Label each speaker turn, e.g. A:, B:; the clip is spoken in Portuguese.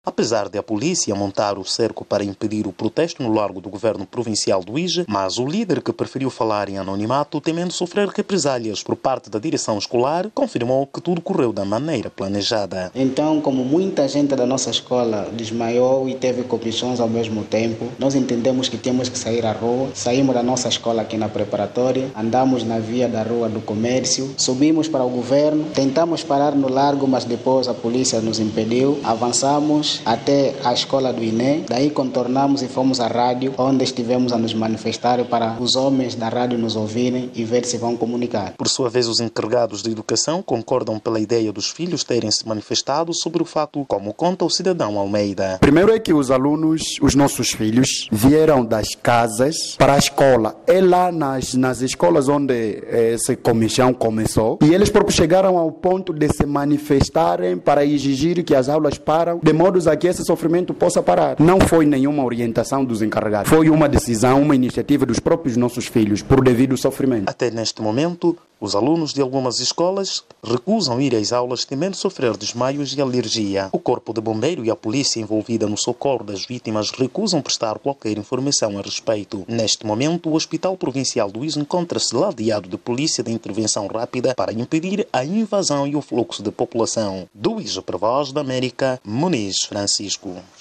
A: Apesar de a polícia montar o cerco para impedir o protesto no largo do governo provincial do Ije, mas o líder, que preferiu falar em anonimato, temendo sofrer represálias por parte da direção escolar, confirmou que tudo correu da maneira planejada.
B: Então, como muita gente da nossa escola desmaiou e teve comissões ao mesmo tempo, nós entendemos que temos que sair à rua. Saímos da nossa escola aqui na preparatória, andamos na via da Rua do Comércio, subimos para o governo, tentamos parar no largo, mas depois a polícia nos impediu, avançamos até a escola do INE, daí contornamos e fomos à rádio, onde estivemos a nos manifestar para os homens da rádio nos ouvirem e ver se vão comunicar.
A: Por sua vez, os encarregados de educação concordam pela ideia dos filhos terem se manifestado sobre o fato, como conta o cidadão Almeida.
C: Primeiro é que os alunos, os nossos filhos, vieram das casas para a escola. É lá nas escolas onde essa comissão começou, e eles próprios chegaram ao ponto de se manifestarem para exigir que as aulas param, de modo a que esse sofrimento possa parar. Não foi nenhuma orientação dos encarregados, foi uma decisão, uma iniciativa dos próprios nossos filhos, por devido sofrimento.
A: Até neste momento, os alunos de algumas escolas recusam ir às aulas, temendo sofrer desmaios e alergia. O Corpo de Bombeiro e a polícia envolvida no socorro das vítimas recusam prestar qualquer informação a respeito. Neste momento, o Hospital Provincial do Ije encontra-se ladeado de polícia de intervenção rápida para impedir a invasão e o fluxo de população. Do Ije, para a Voz da América, Muniz Francisco.